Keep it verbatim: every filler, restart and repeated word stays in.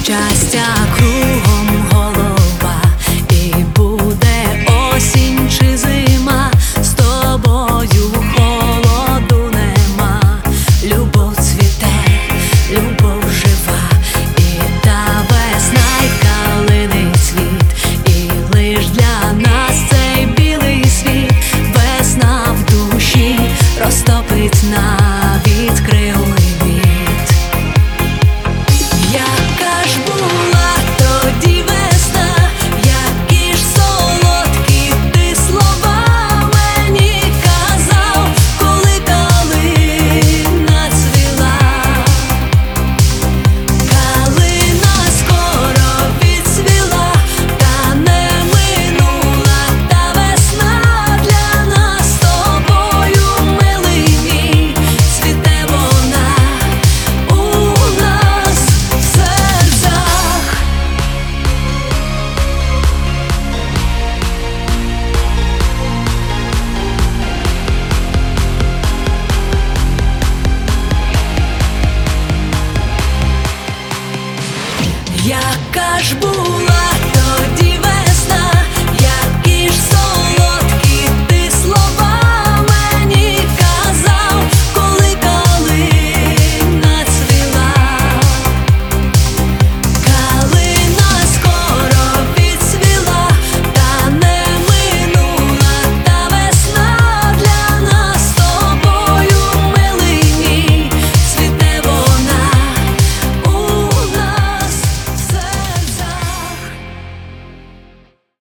щастя кругом голова, і буде осінь чи зима, з тобою холоду нема. Любов цвіте, любов жива, і та весна, й калини цвіт, і лиш для нас цей білий світ. Весна в душі розтопить навіть кривий віт. Яка ж була тоді весна, які ж солодкі ти слова мені казав, коли калина цвіла. Калина скоро відцвіла, та не минула та весна. Для нас з тобою, милий мій, цвіте вона у нас в серцях. Яка ж була